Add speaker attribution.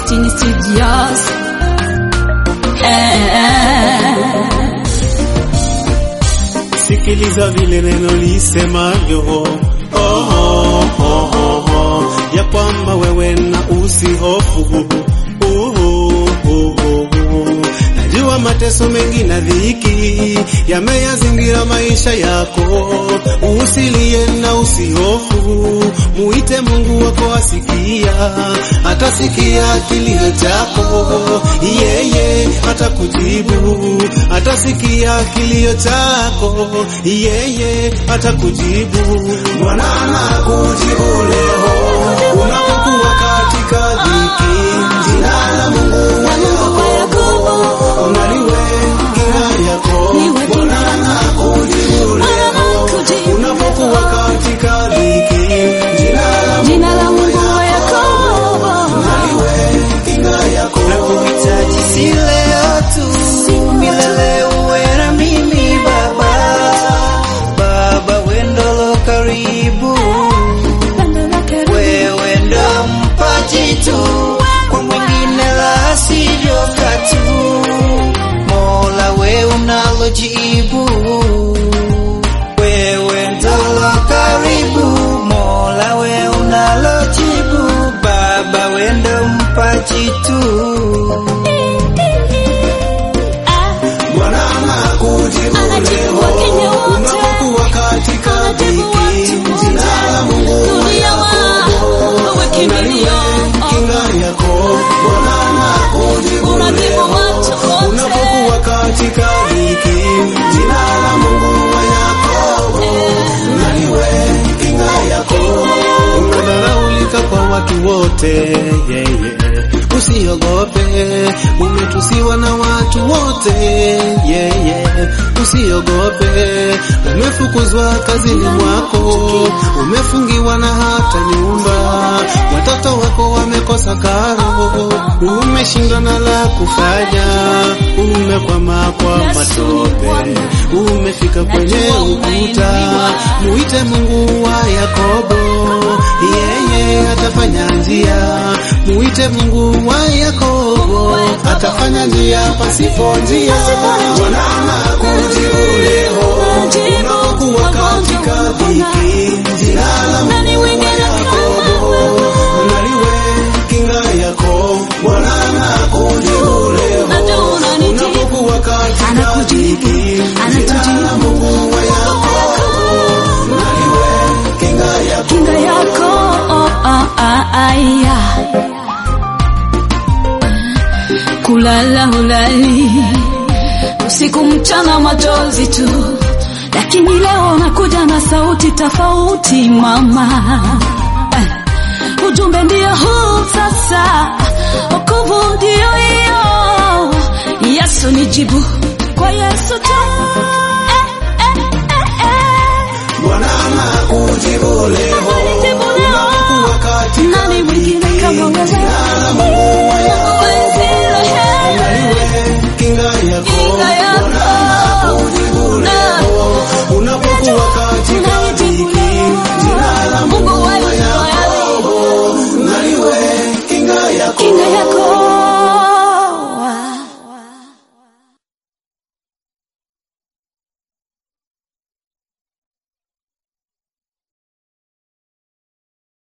Speaker 1: eti nisijiasi.
Speaker 2: Sikiliza vile neno lisemavyo, ya kwamba wewe na usihofu. Najua mateso mengi na dhiki yameyazingira maisha yako. Usilie na usihofu, muite Mungu wako asikia. Atasikia kilio chako, yeye atakujibu. Atasikia kilio chako, yeye atakujibu. Bwana anakujibu leo unapokuwa katika dhiki. Jina la Mungu wa Yakobo unaliwe kinga yako. Bwana anakujibu leo unapokuwa katika dhiki. Jina la Mungu wa Yakobo unaliwe kinga yako.
Speaker 3: Nakuhitaji si leo tu, milele uwe na mimi Baba. Baba wendolo karibu, wewe ndo mpaji tu, kwa mwingine la sivyo katu. Mola we unalojibu, wewe ndolo karibu. Mola we unalojibu, Baba we ndo mpaji tu.
Speaker 2: Bwana anakujibu leo unapokuwa katika dhiki. Jina la Mungu wa Yakobo unaliwe kinga yako. Bwana anakujibu leo unapokuwa katika dhiki. Jina la Mungu wa Yakobo unaliwe kinga yako. Unadharaulika kwa watu wote, usiogope. Umetusiwa na watu wote, usiogope. Umefukuzwa kazini mwako, umefungiwa na hata nyumba. Watoto wako wamekosa karo, umeshindwa na la kufanya. Umekwama kwa matope, umefika kwenye ukuta. Muite Mungu wa Yakobo, yeye atafanya njia. Muite Mungu wa Yakobo, atafanya njia pasipo njia. Bwana anakujibu leo unapokuwa katika dhiki. Jina la Mungu wa Yakobo unaliwe kinga yako. Bwana anakujibu leo unapokuwa katika dhiki. Jina la Mungu wa Yakobo unaliwe kinga yako.
Speaker 1: Kinga yako kulala hulali, usiku mchana machozi tu. Lakini leo nakuja na sauti tofauti mama. Ujumbe ndio huu sasa, wokovu ndio hiyo. Yesu nijibu, kwa Yesu tu.
Speaker 2: Bwana anakujibu